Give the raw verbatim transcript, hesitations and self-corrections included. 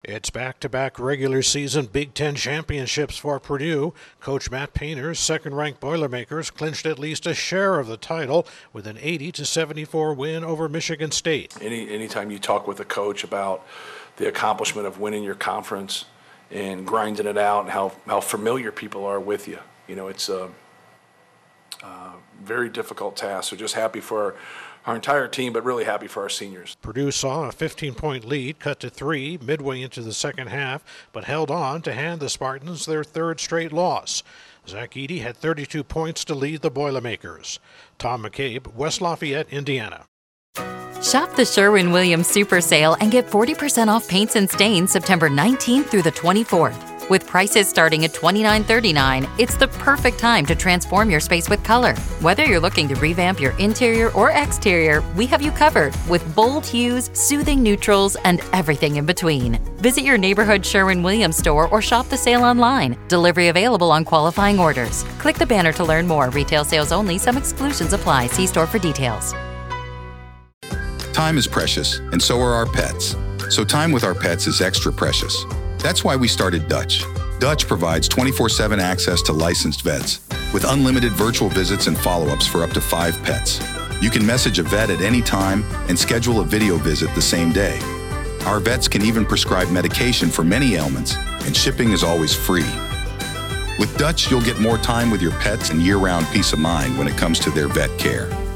It's back-to-back regular season Big Ten championships for Purdue. Coach Matt Painter's second-ranked Boilermakers clinched at least a share of the title with an eighty to seventy-four win over Michigan State. Any anytime you talk with a coach about the accomplishment of winning your conference and grinding it out and how, how familiar people are with you, you know, it's a, a very difficult task. So just happy for our entire team, but really happy for our seniors. Purdue saw a fifteen-point lead cut to three midway into the second half, but held on to hand the Spartans their third straight loss. Zach Edey had thirty-two points to lead the Boilermakers. Tom McCabe, West Lafayette, Indiana. Shop the Sherwin-Williams Super Sale and get forty percent off paints and stains September nineteenth through the twenty-fourth. With prices starting at twenty-nine thirty-nine, it's the perfect time to transform your space with color. Whether you're looking to revamp your interior or exterior, we have you covered with bold hues, soothing neutrals, and everything in between. Visit your neighborhood Sherwin-Williams store or shop the sale online. Delivery available on qualifying orders. Click the banner to learn more. Retail sales only. Some exclusions apply. See store for details. Time is precious, and so are our pets. So time with our pets is extra precious. That's why we started Dutch. Dutch provides twenty-four seven access to licensed vets with unlimited virtual visits and follow-ups for up to five pets. You can message a vet at any time and schedule a video visit the same day. Our vets can even prescribe medication for many ailments, and shipping is always free. With Dutch, you'll get more time with your pets and year-round peace of mind when it comes to their vet care.